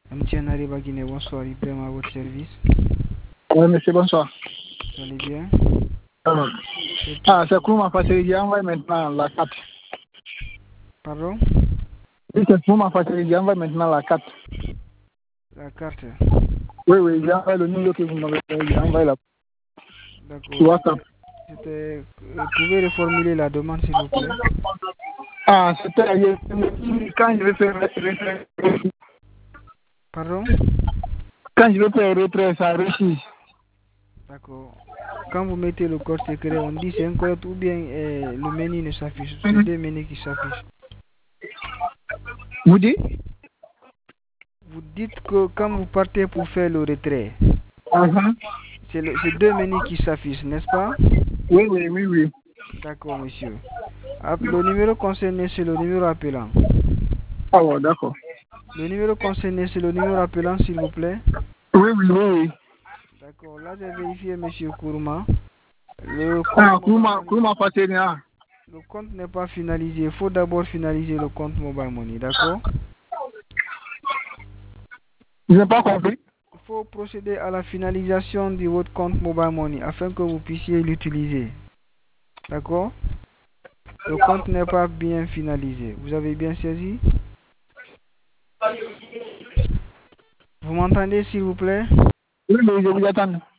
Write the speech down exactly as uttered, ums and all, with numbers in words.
Amtiana Rebagine, bonsoir, Ibrahim à votre service. Oui, monsieur, bonsoir. Vous allez bien? Ah, c'est pour ma facilité, j'ai envoyé maintenant la carte. Pardon? Oui, c'est pour ma facilité, j'ai envoyé maintenant la carte. La carte? Oui, oui, j'ai envoyé le numéro que vous m'avez fait, j'ai envoyé la D'accord. C'était. Euh, pouvez reformuler la demande, s'il vous plaît? Ah, c'était quand je vais faire retrait. Pardon? Quand je vais faire retrait, ça réussit. D'accord. Quand vous mettez le code secret, on dit c'est incorrect ou bien euh, le menu ne s'affiche. C'est deux menus qui s'affichent. Vous dites? Vous dites que quand vous partez pour faire le retrait, uh-huh. c'est deux menus qui s'affichent, n'est-ce pas? Oui, oui, oui, oui. D'accord, monsieur. Le numéro concerné, c'est le numéro appelant. Ah ouais, d'accord. Le numéro concerné, c'est le numéro appelant, s'il vous plaît? Oui, oui, oui, oui. D'accord. Là, j'ai vérifié, monsieur Kourma. Le compte, ah, Kourma, Kourma Faténia. Le compte n'est pas finalisé. Il faut d'abord finaliser le compte Mobile Money, d'accord? Je n'ai pas compris. Il faut procéder à la finalisation de votre compte Mobile Money afin que vous puissiez l'utiliser. D'accord? Le compte n'est pas bien finalisé. Vous avez bien saisi? Vous m'entendez, s'il vous plaît? Oui, oui, je vous attends.